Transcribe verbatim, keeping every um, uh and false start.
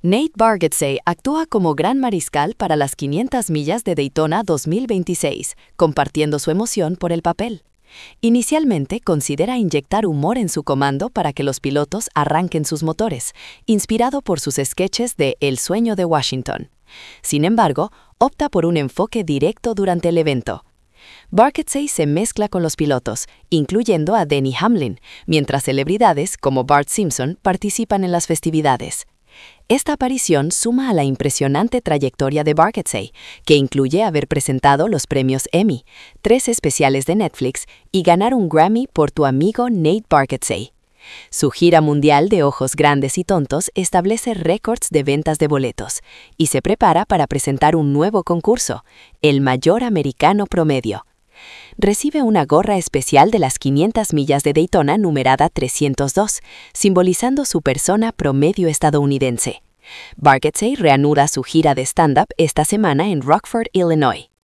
Nate Bargatze actúa como gran mariscal para las quinientas millas de Daytona dos mil veintiséis, compartiendo su emoción por el papel. Inicialmente considera inyectar humor en su comando para que los pilotos arranquen sus motores, inspirado por sus sketches de El sueño de Washington. Sin embargo, opta por un enfoque directo durante el evento. Bargatze se mezcla con los pilotos, incluyendo a Denny Hamlin, mientras celebridades como Bart Simpson participan en las festividades. Esta aparición suma a la impresionante trayectoria de Bargatze, que incluye haber presentado los premios Emmy, tres especiales de Netflix y ganar un Grammy por Tu amigo Nate Bargatze. Su gira mundial de Ojos Grandes y Tontos establece récords de ventas de boletos y se prepara para presentar un nuevo concurso, el Mayor Americano Promedio. Recibe una gorra especial de las quinientas millas de Daytona numerada trescientos dos, simbolizando su persona promedio estadounidense. Bargatze reanuda su gira de stand-up esta semana en Rockford, Illinois.